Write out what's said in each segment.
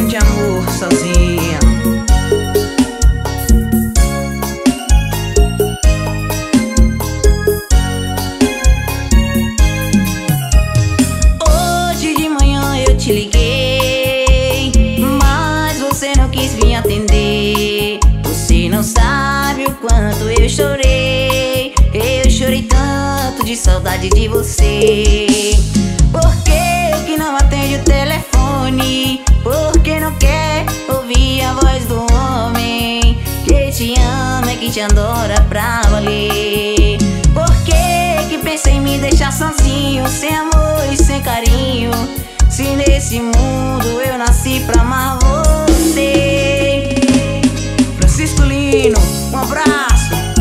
de amor sozinha. Hoje de manhã eu te liguei, mas você não quis vir atender. Você não sabe o quanto eu chorei. Eu chorei tanto de saudade de você. Por que não atende o telefone? Por que não quer ouvir a voz do homem que te ama e que te adora pra valer? Por que pensa em me deixar sozinho, sem amor e sem carinho, se nesse mundo eu nasci pra amar você? Francisco Lino, um abraço.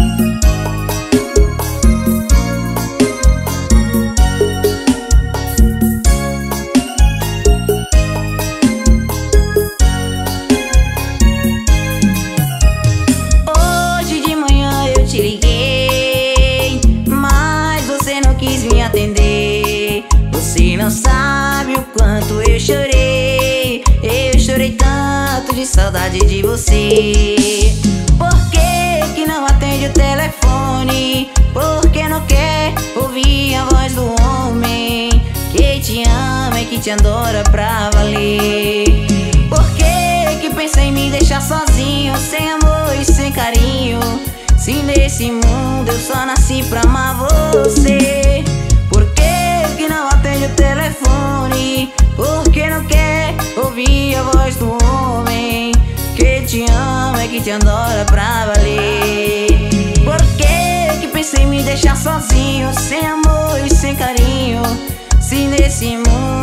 Te liguei, mas você não quis me atender. Você não sabe o quanto eu chorei. Eu chorei tanto de saudade de você. Por que não atende o telefone? Por que não quer ouvir a voz do homem que te ama e que te adora pra valer? Por que pensa em me deixar sozinho, sem amor e sem carinho, se nesse mundo eu só nasci pra amar você? Por que não atende o telefone? Por que não quer ouvir a voz do homem que te ama e que te adora pra valer? Por que pensa em me deixar sozinho, sem amor e sem carinho, se nesse mundo